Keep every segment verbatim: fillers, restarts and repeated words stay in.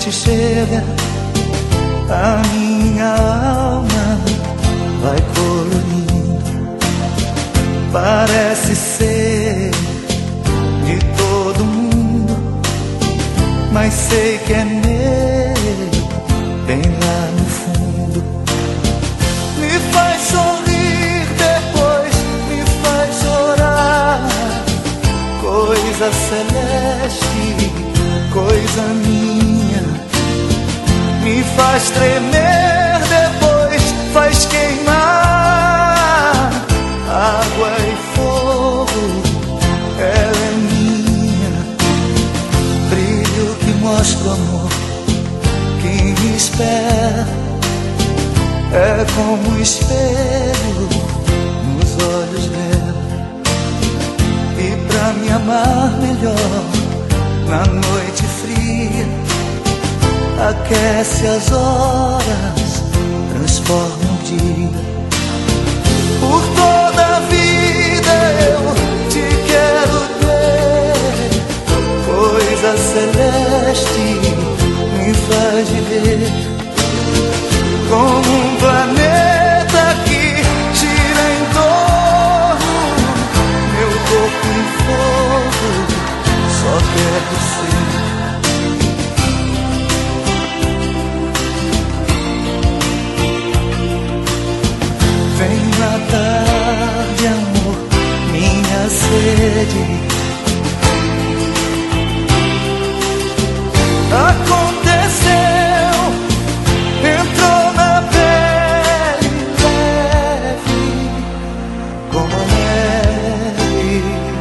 noite chega, a minha alma vai colorindo. Parece ser de todo mundo, mas sei que é meu, bem lá no fundo. Me faz sorrir, depois me faz chorar. Coisa celeste, coisa minha. Me faz tremer, depois faz queimar. Água e fogo, ela é minha. Brilho que mostra o amor que me espera. É como um espelho nos olhos dela. E pra me amar melhor na noite fria, aquece as horas, transforma o dia. Por toda a vida eu te quero ter. Coisa celeste me faz viver como um planeta que gira em torno. Meu corpo em fogo, só quero ser. Vem matar de amor minha sede. Aconteceu, entrou na pele leve como a neve.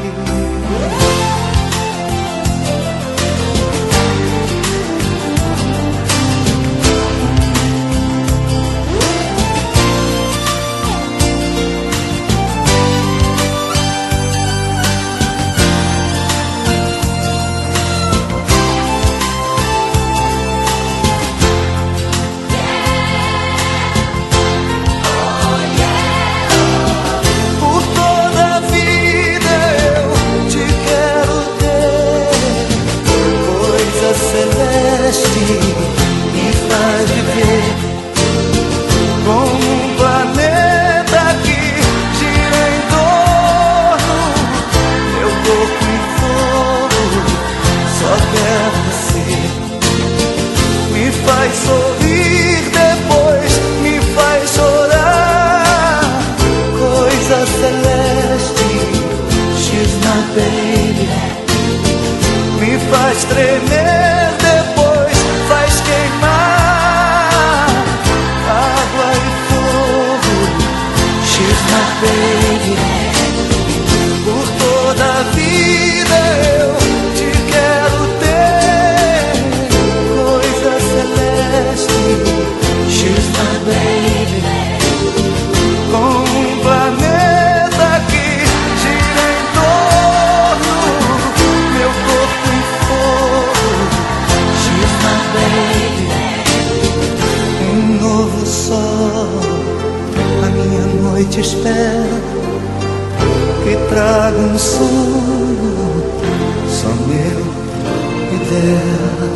Me faz viver como um planeta que gira em torno. Meu corpo em fogo, só quero você. Me faz sorrir, depois me faz chorar. Coisa celeste, she's my baby. Me faz tremer, depois faz queimar. Água e fogo, she's my baby. Por toda a vida eu te quero ter. Coisa celeste, she's my baby. Com um planeta que gira em torno. Meu corpo em fogo, she's my baby. Um novo sol, a minha noite espera. Que traga um sonho, só meu e dela.